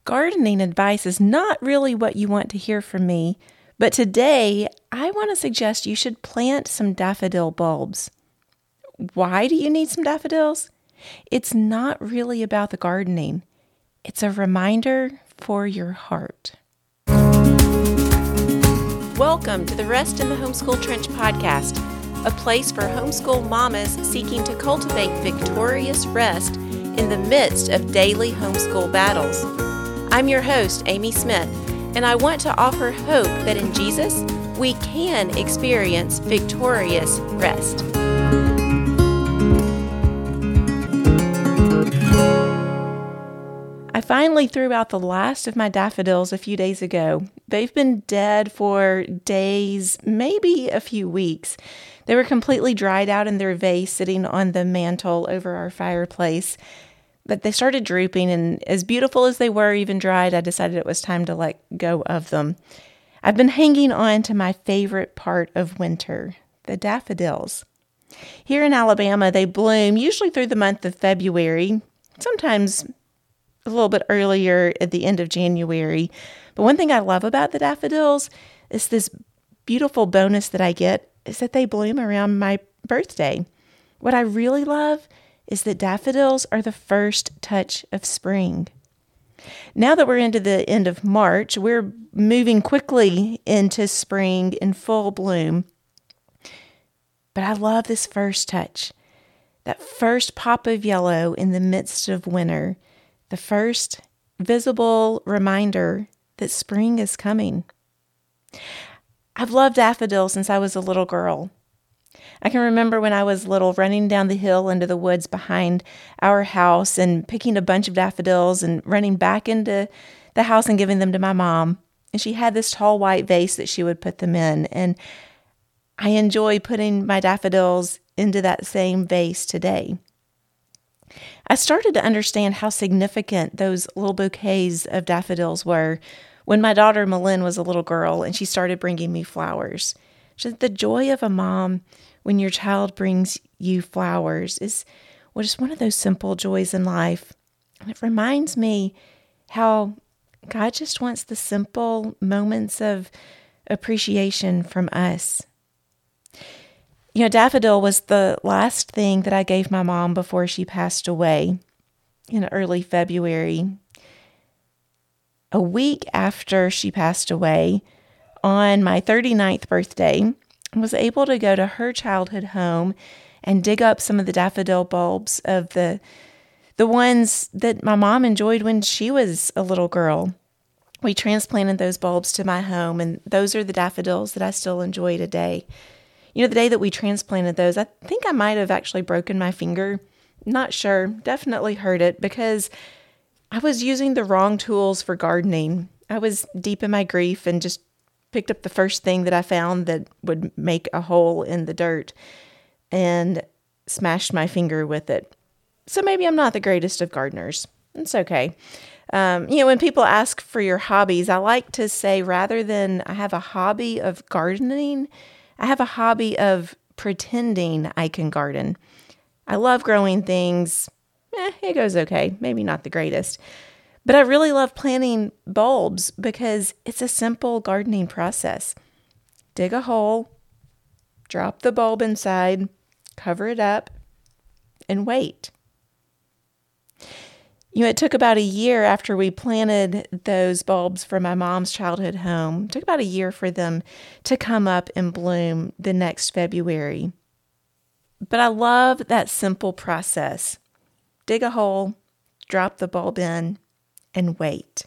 Gardening advice is not really what you want to hear from me, but today I want to suggest you should plant some daffodil bulbs. Why do you need some daffodils? It's not really about the gardening. It's a reminder for your heart. Welcome to the Rest in the Homeschool Trench podcast, a place for homeschool mamas seeking to cultivate victorious rest in the midst of daily homeschool battles. I'm your host, Amy Smith, and I want to offer hope that in Jesus, we can experience victorious rest. I finally threw out the last of my daffodils a few days ago. They've been dead for days, maybe a few weeks. They were completely dried out in their vase sitting on the mantle over our fireplace. But they started drooping, and as beautiful as they were, even dried, I decided it was time to let go of them. I've been hanging on to my favorite part of winter, the daffodils. Here in Alabama, they bloom usually through the month of February, sometimes a little bit earlier at the end of January. But one thing I love about the daffodils is this beautiful bonus that I get is that they bloom around my birthday. What I really love is that daffodils are the first touch of spring. Now that we're into the end of March, we're moving quickly into spring in full bloom. But I love this first touch, that first pop of yellow in the midst of winter, the first visible reminder that spring is coming. I've loved daffodils since I was a little girl. I can remember when I was little running down the hill into the woods behind our house and picking a bunch of daffodils and running back into the house and giving them to my mom. And she had this tall white vase that she would put them in. And I enjoy putting my daffodils into that same vase today. I started to understand how significant those little bouquets of daffodils were when my daughter Malin was a little girl and she started bringing me flowers. Just the joy of a mom when your child brings you flowers is just one of those simple joys in life. And it reminds me how God just wants the simple moments of appreciation from us. You know, daffodil was the last thing that I gave my mom before she passed away in early February. A week after she passed away, on my 39th birthday, I was able to go to her childhood home and dig up some of the daffodil bulbs of the ones that my mom enjoyed when she was a little girl. We transplanted those bulbs to my home, and those are the daffodils that I still enjoy today. You know, the day that we transplanted those, I think I might have actually broken my finger. Not sure. Definitely hurt it because I was using the wrong tools for gardening. I was deep in my grief and just picked up the first thing that I found that would make a hole in the dirt and smashed my finger with it. So maybe I'm not the greatest of gardeners. It's okay. When people ask for your hobbies, I like to say rather than I have a hobby of gardening, I have a hobby of pretending I can garden. I love growing things. It goes okay. Maybe not the greatest. But I really love planting bulbs because it's a simple gardening process. Dig a hole, drop the bulb inside, cover it up, and wait. You know, it took about a year after we planted those bulbs for my mom's childhood home. It took about a year for them to come up and bloom the next February. But I love that simple process. Dig a hole, drop the bulb in, and wait.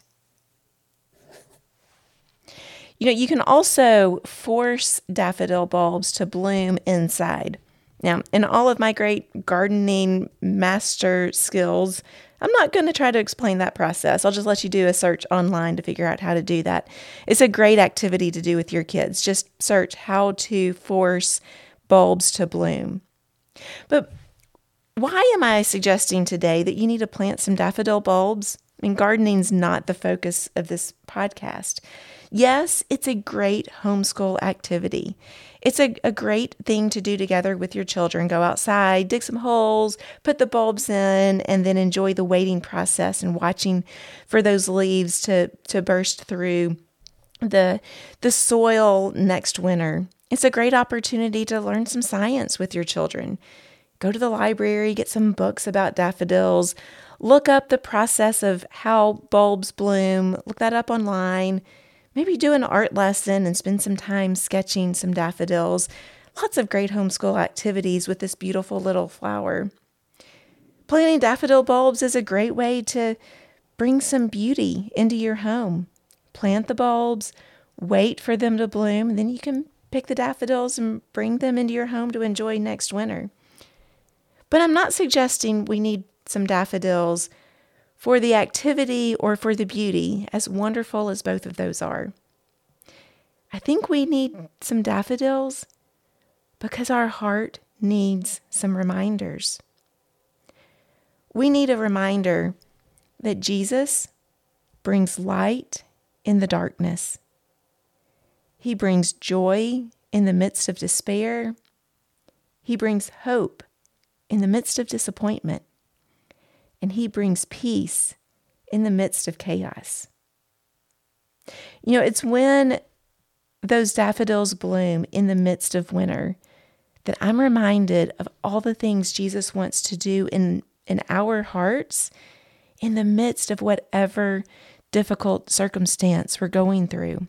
You know, you can also force daffodil bulbs to bloom inside. Now, in all of my great gardening master skills, I'm not going to try to explain that process. I'll just let you do a search online to figure out how to do that. It's a great activity to do with your kids. Just search how to force bulbs to bloom. But why am I suggesting today that you need to plant some daffodil bulbs? I mean, gardening's not the focus of this podcast. Yes, it's a great homeschool activity. It's a great thing to do together with your children. Go outside, dig some holes, put the bulbs in, and then enjoy the waiting process and watching for those leaves to burst through the soil next winter. It's a great opportunity to learn some science with your children. Go to the library, get some books about daffodils, look up the process of how bulbs bloom, look that up online. Maybe do an art lesson and spend some time sketching some daffodils. Lots of great homeschool activities with this beautiful little flower. Planting daffodil bulbs is a great way to bring some beauty into your home. Plant the bulbs, wait for them to bloom, and then you can pick the daffodils and bring them into your home to enjoy next winter. But I'm not suggesting we need some daffodils for the activity or for the beauty, as wonderful as both of those are. I think we need some daffodils because our heart needs some reminders. We need a reminder that Jesus brings light in the darkness. He brings joy in the midst of despair. He brings hope in the midst of disappointment. And he brings peace in the midst of chaos. It's when those daffodils bloom in the midst of winter that I'm reminded of all the things Jesus wants to do in our hearts in the midst of whatever difficult circumstance we're going through.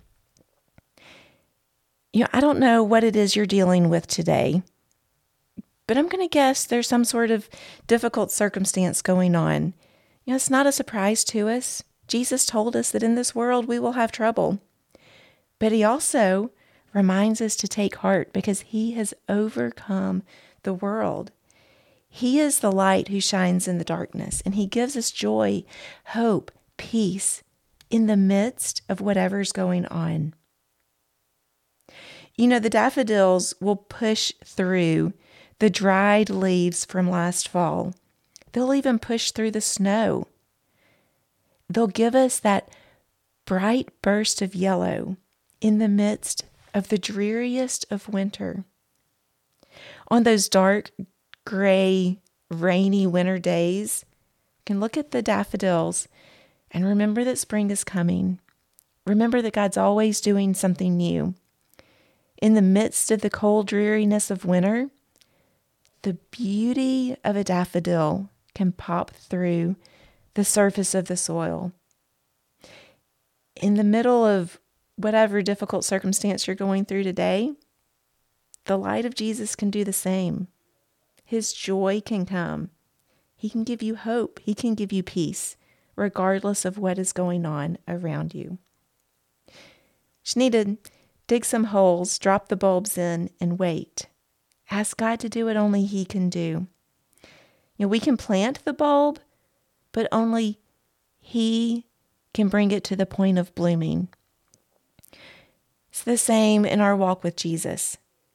I don't know what it is you're dealing with today, but I'm going to guess there's some sort of difficult circumstance going on. It's not a surprise to us. Jesus told us that in this world we will have trouble. But he also reminds us to take heart because he has overcome the world. He is the light who shines in the darkness, and he gives us joy, hope, peace in the midst of whatever's going on. The daffodils will push through the dried leaves from last fall. They'll even push through the snow. They'll give us that bright burst of yellow in the midst of the dreariest of winter. On those dark, gray, rainy winter days, you can look at the daffodils and remember that spring is coming. Remember that God's always doing something new. In the midst of the cold dreariness of winter, the beauty of a daffodil can pop through the surface of the soil. In the middle of whatever difficult circumstance you're going through today, the light of Jesus can do the same. His joy can come. He can give you hope. He can give you peace, regardless of what is going on around you. Just need to dig some holes, drop the bulbs in, and wait. Ask God to do what only he can do. We can plant the bulb, but only he can bring it to the point of blooming. It's the same in our walk with Jesus.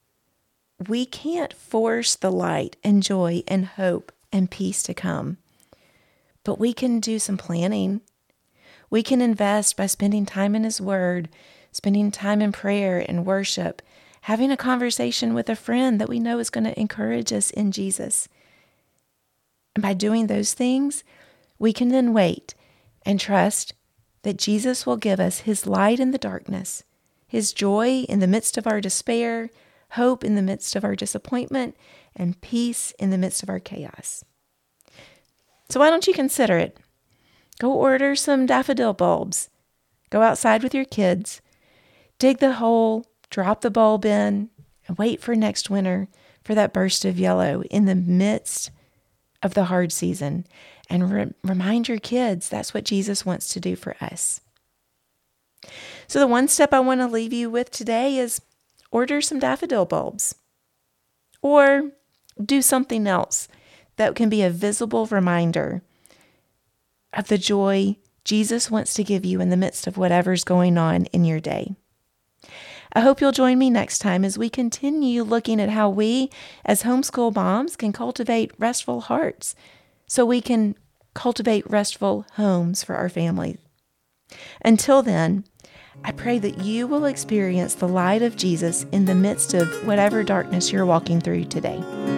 We can't force the light and joy and hope and peace to come, but we can do some planning. We can invest by spending time in his word, spending time in prayer and worship, having a conversation with a friend that we know is going to encourage us in Jesus. And by doing those things, we can then wait and trust that Jesus will give us his light in the darkness, his joy in the midst of our despair, hope in the midst of our disappointment, and peace in the midst of our chaos. So why don't you consider it? Go order some daffodil bulbs. Go outside with your kids. Dig the hole, drop the bulb in, and wait for next winter for that burst of yellow in the midst of the hard season. And remind your kids that's what Jesus wants to do for us. So the one step I want to leave you with today is order some daffodil bulbs. Or do something else that can be a visible reminder of the joy Jesus wants to give you in the midst of whatever's going on in your day. I hope you'll join me next time as we continue looking at how we, as homeschool moms, can cultivate restful hearts so we can cultivate restful homes for our families. Until then, I pray that you will experience the light of Jesus in the midst of whatever darkness you're walking through today.